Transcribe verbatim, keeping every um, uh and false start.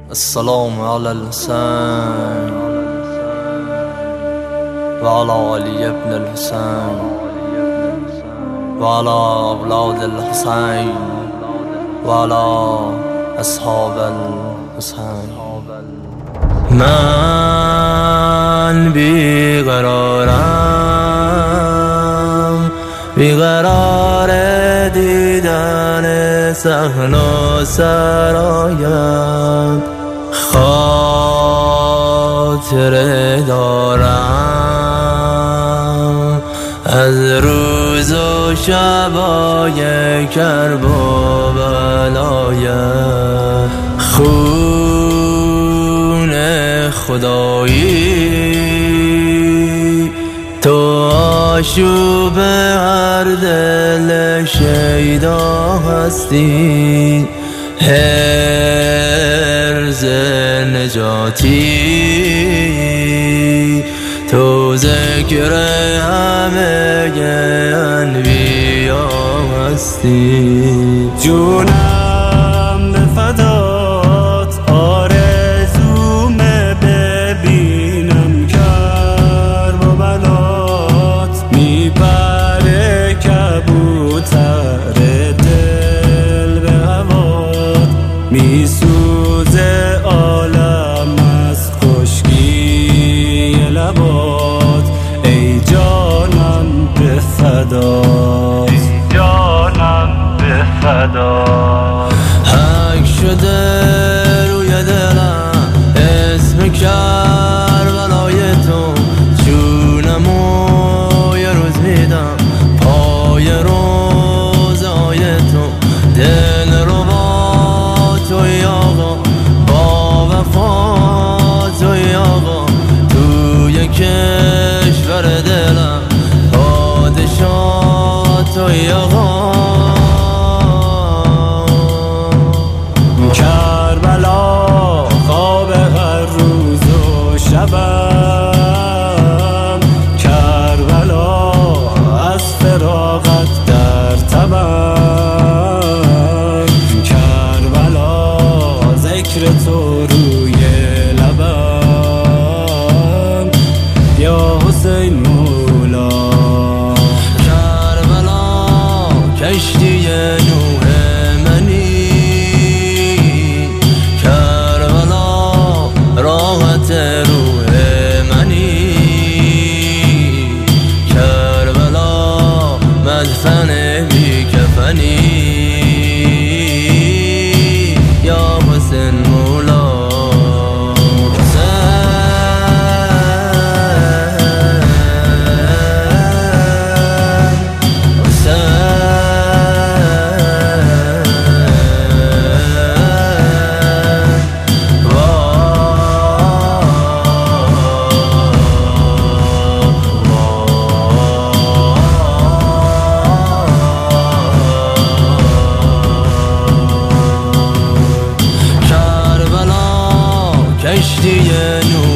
السلام على الحسين وعلى علي بن الحسين وعلى أولاد الحسين وعلى أصحاب الحسين. من بیقرارم، بیقرار دیدن صحن و سرایت، خاطره دارم از روز و شبای کرب و بلایت، خون خدایی تو آشوب هر دل شیدا هستی، حرز نجاتی تو ذکر همه انبیا هستی. جونم به فدات، آرزومه ببینم کرب و بلات، میبره کبوتر دل به هوات، میسوزه عالم از خشکی لبات، ای جانم به فدات، ای جانم به فدات. حک شده روی دلم اسم کربلای تو، جونمو یه روز میدم پای روزای تو، دل رو با توی آقا، با وفا توی آقا، توی کشور دلم پادشاه توی آقا. کربلا خواب هر روز و شبم، کربلا از فراغت در تبم، کربلا ذکر تو روی لبم، یا حسین مولا. کربلا کشتی نوح منی، کربلا راحت روح منی، کربلا مدفن بی کفنی، یا حسین مولا. کشتی